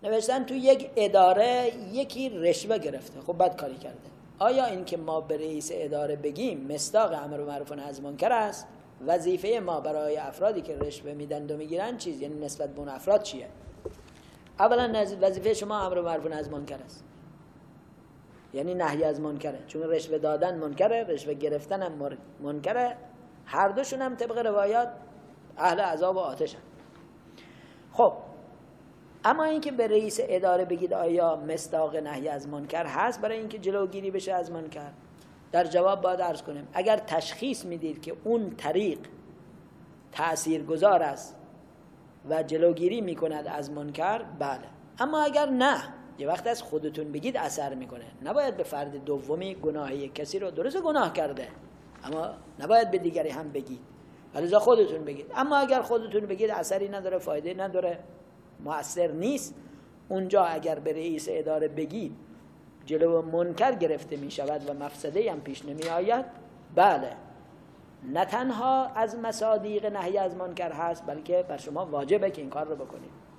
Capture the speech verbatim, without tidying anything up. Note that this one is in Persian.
نوشتن تو یک اداره یکی رشوه گرفته، خب بد کاری کرده. آیا این که ما به رئیس اداره بگیم مصداق امر معروف و نهی از منکر است؟ وظیفه ما برای افرادی که رشوه میدن و میگیرن چیز، یعنی نسبت به اون افراد چیه؟ اولا وظیفه شما امر معروف و نهی از منکر است، یعنی نهی از منکره، چون رشوه دادن منکره، رشوه گرفتن هم منکره، هر دوشون هم طبق روایات اهل عذاب و آتشن. خب اما اینکه به رئیس اداره بگید آیا مصداق نهی از منکر هست برای اینکه جلوگیری بشه از منکر، در جواب باید عرض کنیم اگر تشخیص میدید که اون طریق تأثیرگذار است و جلوگیری میکند از منکر، بله. اما اگر نه، یه وقت از خودتون بگید اثر میکنه، نباید به فرد دومی گناهی کسی رو، درست گناه کرده اما نباید به دیگری هم بگید، لذا خودتون بگید. اما اگر خودتون بگید اثری نداره، فایده نداره، مؤثر نیست، اونجا اگر به رئیس اداره بگید جلو منکر گرفته می شود و مفسده هم پیش نمی آید، بله، نه تنها از مصادیق نهی از منکر هست بلکه بر شما واجبه که این کار رو بکنید.